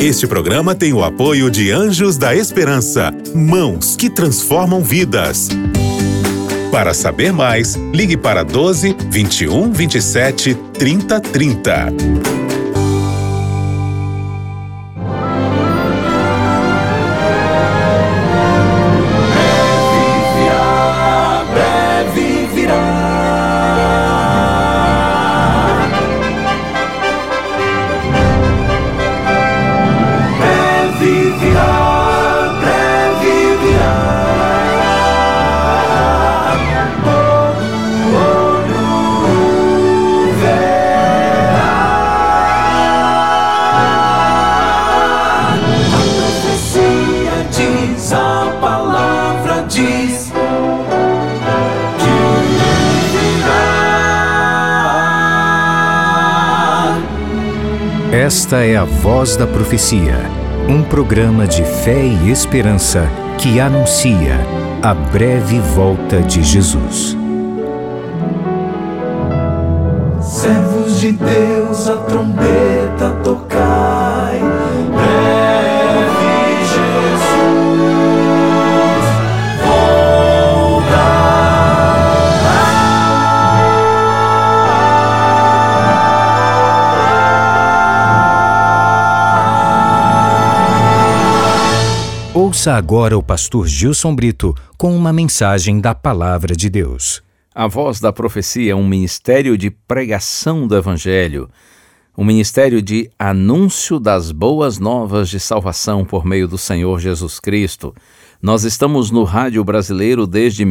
Este programa tem o apoio de Anjos da Esperança, mãos que transformam vidas. Para saber mais, ligue para 12 21 27 30 30. Esta é a Voz da Profecia, um programa de fé e esperança que anuncia a breve volta de Jesus. Servos de Deus, a trombeta tocai, breve Jesus Ouça agora o pastor Gilson Brito com uma mensagem da Palavra de Deus. A Voz da Profecia é um ministério de pregação do Evangelho, um ministério de anúncio das boas novas de salvação por meio do Senhor Jesus Cristo. Nós estamos no rádio brasileiro desde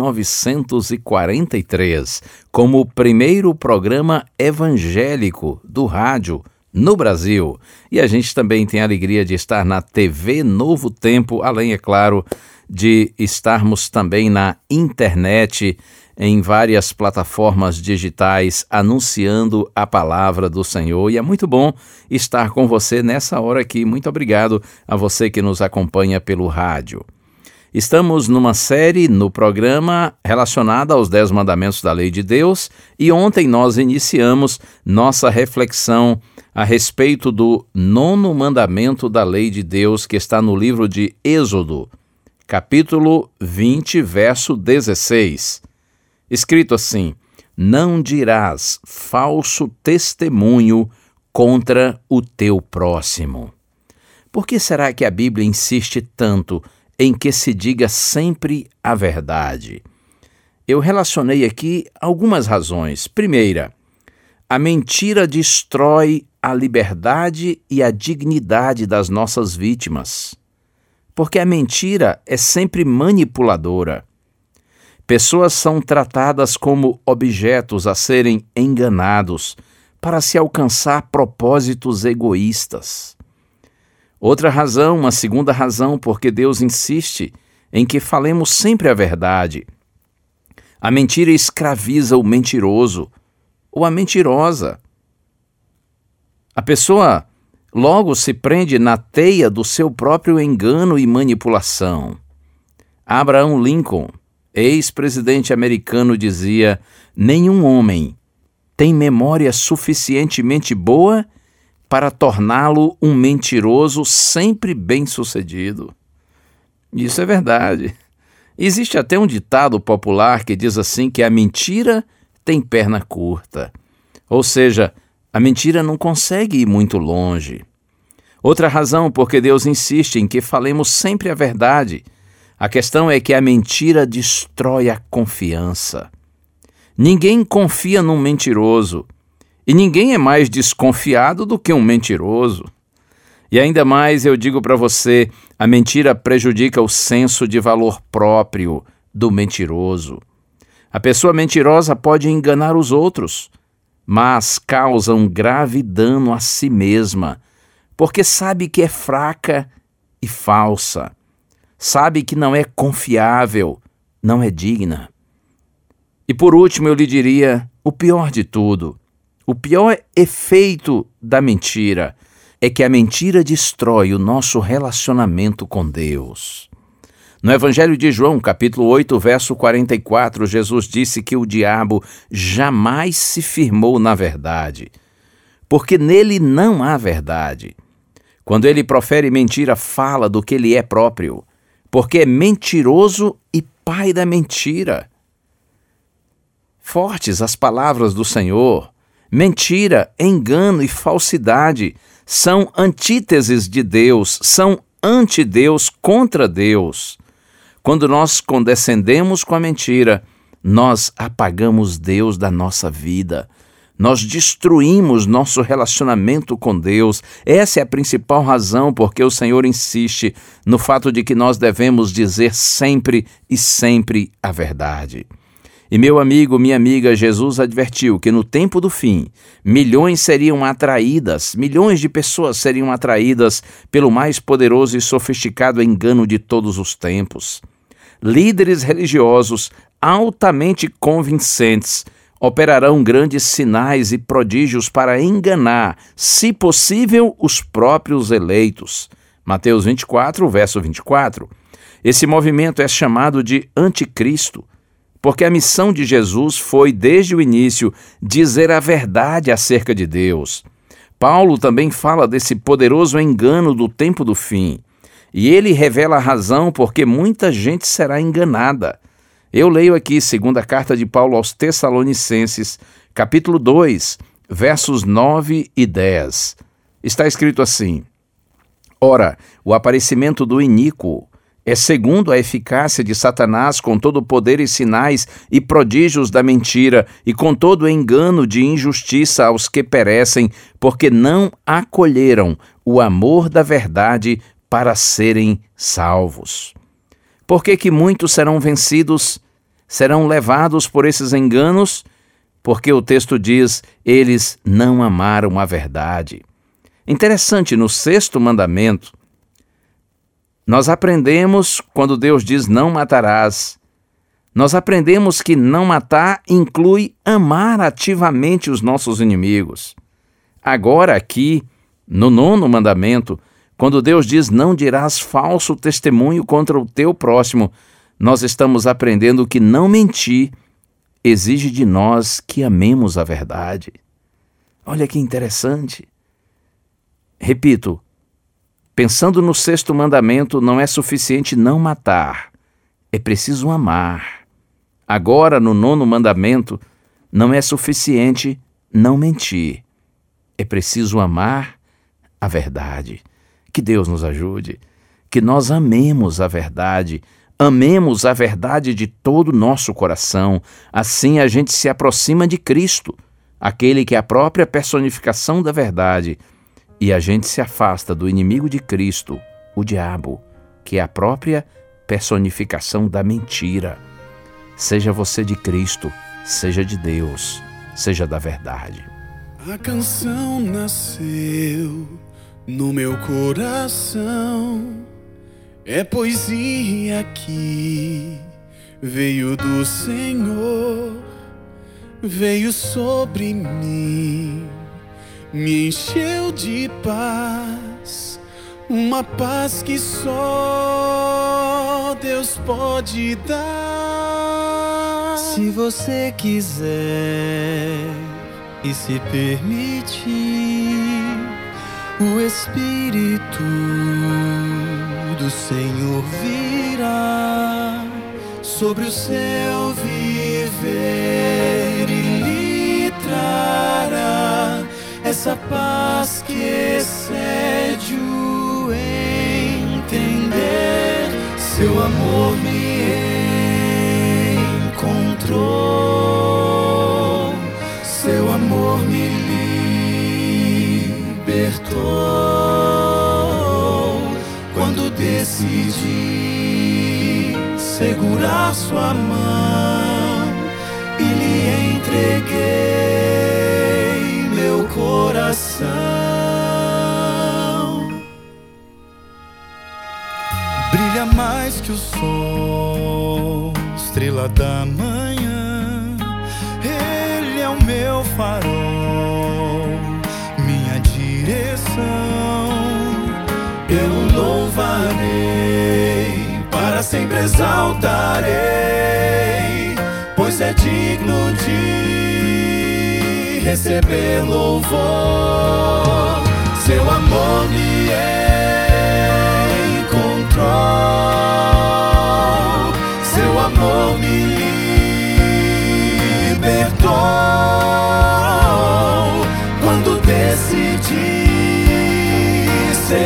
1943, como o primeiro programa evangélico do rádio no Brasil. E a gente também tem a alegria de estar na TV Novo Tempo, além, é claro, de estarmos também na internet, em várias plataformas digitais, anunciando a palavra do Senhor. E é muito bom estar com você nessa hora aqui. Muito obrigado a você que nos acompanha pelo rádio. Estamos numa série no programa relacionada aos 10 mandamentos da lei de Deus, e ontem nós iniciamos nossa reflexão a respeito do 9º mandamento da lei de Deus, que está no livro de Êxodo, capítulo 20, verso 16. Escrito assim: não dirás falso testemunho contra o teu próximo. Por que será que a Bíblia insiste tanto em que se diga sempre a verdade? Eu relacionei aqui algumas razões. Primeira, a mentira destrói a liberdade e a dignidade das nossas vítimas, porque a mentira é sempre manipuladora. Pessoas são tratadas como objetos a serem enganados para se alcançar propósitos egoístas. Outra razão, uma segunda razão, porque Deus insiste em que falemos sempre a verdade. A mentira escraviza o mentiroso ou a mentirosa. A pessoa logo se prende na teia do seu próprio engano e manipulação. Abraham Lincoln, ex-presidente americano, dizia: nenhum homem tem memória suficientemente boa para torná-lo um mentiroso sempre bem-sucedido. Isso é verdade. Existe até um ditado popular que diz assim, que a mentira tem perna curta. Ou seja, a mentira não consegue ir muito longe. Outra razão porque Deus insiste em que falemos sempre a verdade. A questão é que a mentira destrói a confiança. Ninguém confia num mentiroso. E ninguém é mais desconfiado do que um mentiroso. E ainda mais, eu digo para você, a mentira prejudica o senso de valor próprio do mentiroso. A pessoa mentirosa pode enganar os outros, mas causa um grave dano a si mesma, porque sabe que é fraca e falsa, sabe que não é confiável, não é digna. E por último eu lhe diria, o pior de tudo, o pior efeito da mentira é que a mentira destrói o nosso relacionamento com Deus. No Evangelho de João, capítulo 8, verso 44, Jesus disse que o diabo jamais se firmou na verdade, porque nele não há verdade. Quando ele profere mentira, fala do que ele é próprio, porque é mentiroso e pai da mentira. Fortes as palavras do Senhor. Mentira, engano e falsidade são antíteses de Deus, são anti-Deus, contra Deus. Quando nós condescendemos com a mentira, nós apagamos Deus da nossa vida. Nós destruímos nosso relacionamento com Deus. Essa é a principal razão porque o Senhor insiste no fato de que nós devemos dizer sempre e sempre a verdade. E meu amigo, minha amiga, Jesus advertiu que no tempo do fim, milhões de pessoas seriam atraídas pelo mais poderoso e sofisticado engano de todos os tempos. Líderes religiosos altamente convincentes operarão grandes sinais e prodígios para enganar, se possível, os próprios eleitos. Mateus 24, verso 24. Esse movimento é chamado de anticristo, porque a missão de Jesus foi, desde o início, dizer a verdade acerca de Deus. Paulo também fala desse poderoso engano do tempo do fim, e ele revela a razão porque muita gente será enganada. Eu leio aqui, segunda carta de Paulo aos Tessalonicenses, capítulo 2, versos 9 e 10. Está escrito assim: Ora, o aparecimento do iníquo é segundo a eficácia de Satanás, com todo o poder e sinais e prodígios da mentira, e com todo o engano de injustiça aos que perecem, porque não acolheram o amor da verdade para serem salvos. Por que muitos serão vencidos, serão levados por esses enganos? Porque o texto diz, eles não amaram a verdade. Interessante, no 6º mandamento, nós aprendemos, quando Deus diz não matarás, nós aprendemos que não matar inclui amar ativamente os nossos inimigos. Agora aqui, no 9º mandamento, quando Deus diz não dirás falso testemunho contra o teu próximo, nós estamos aprendendo que não mentir exige de nós que amemos a verdade. Olha que interessante. Repito, pensando no 6º mandamento, não é suficiente não matar, é preciso amar. Agora, no 9º mandamento, não é suficiente não mentir, é preciso amar a verdade. Que Deus nos ajude, que nós amemos a verdade de todo o nosso coração. Assim a gente se aproxima de Cristo, aquele que é a própria personificação da verdade, e a gente se afasta do inimigo de Cristo, o diabo, que é a própria personificação da mentira. Seja você de Cristo, seja de Deus, seja da verdade. A canção nasceu no meu coração, é poesia que veio do Senhor, veio sobre mim, me encheu de paz, uma paz que só Deus pode dar. Se você quiser e se permitir, o Espírito do Senhor virá sobre o seu viver e lhe trará essa paz que excede o entender. Seu amor me encontrou, seu amor me libertou. Quando decidi segurar sua mão e lhe entreguei meu coração. Brilha mais que o sol, estrela da manhã. Ele é o meu farol, minha direção. Eu louvarei, para sempre exaltarei, pois é digno de receber louvor. Seu amor me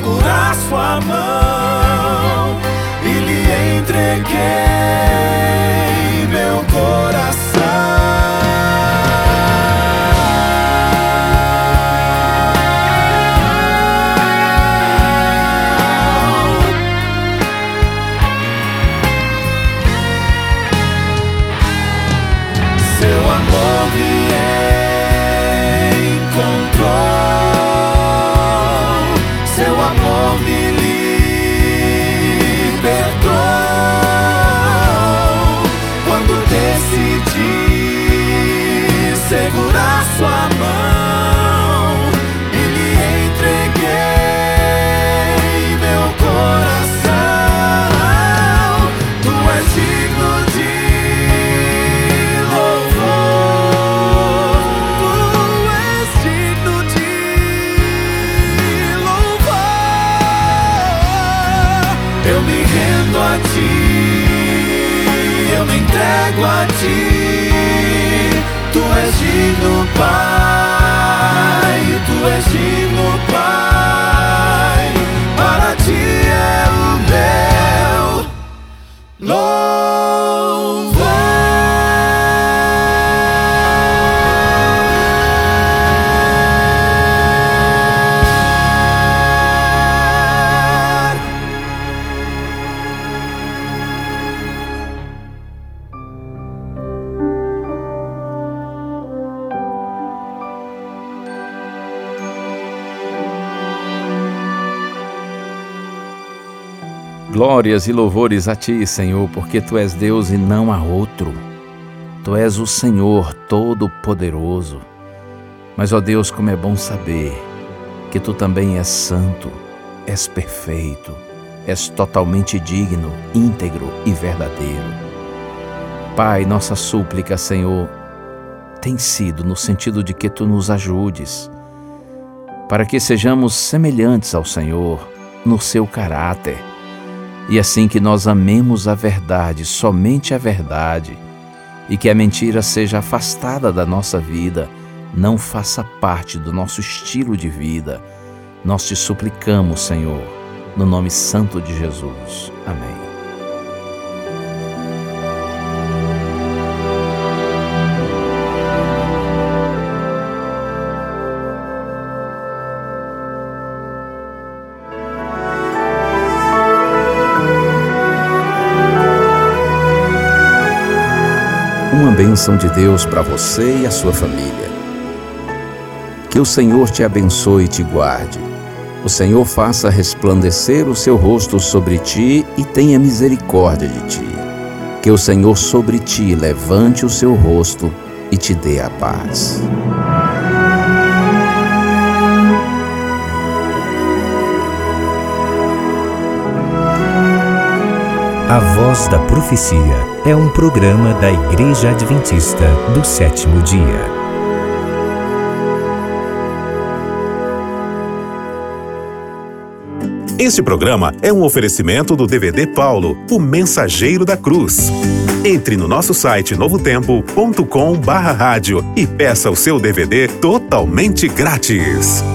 segurar sua mão e lhe entreguei meu coração. Seu amor me encontrou, seu amor me libertou. Quando decidi segurar sua mão e lhe entreguei meu coração. Tu és digno de eu me rendo a ti, eu me entrego a ti. Tu és digno, Pai, tu és digno, Pai. Para ti é o meu louvor. Glórias e louvores a Ti, Senhor, porque Tu és Deus e não há outro. Tu és o Senhor Todo-Poderoso. Mas, ó Deus, como é bom saber que Tu também és santo, és perfeito, és totalmente digno, íntegro e verdadeiro. Pai, nossa súplica, Senhor, tem sido no sentido de que Tu nos ajudes, para que sejamos semelhantes ao Senhor no Seu caráter, e assim que nós amemos a verdade, somente a verdade, e que a mentira seja afastada da nossa vida, não faça parte do nosso estilo de vida. Nós te suplicamos, Senhor, no nome santo de Jesus. Amém. Uma bênção de Deus para você e a sua família. Que o Senhor te abençoe e te guarde. O Senhor faça resplandecer o seu rosto sobre ti e tenha misericórdia de ti. Que o Senhor sobre ti levante o seu rosto e te dê a paz. A Voz da Profecia é um programa da Igreja Adventista do Sétimo Dia. Este programa é um oferecimento do DVD Paulo, o Mensageiro da Cruz. Entre no nosso site novotempo.com/rádio e peça o seu DVD totalmente grátis.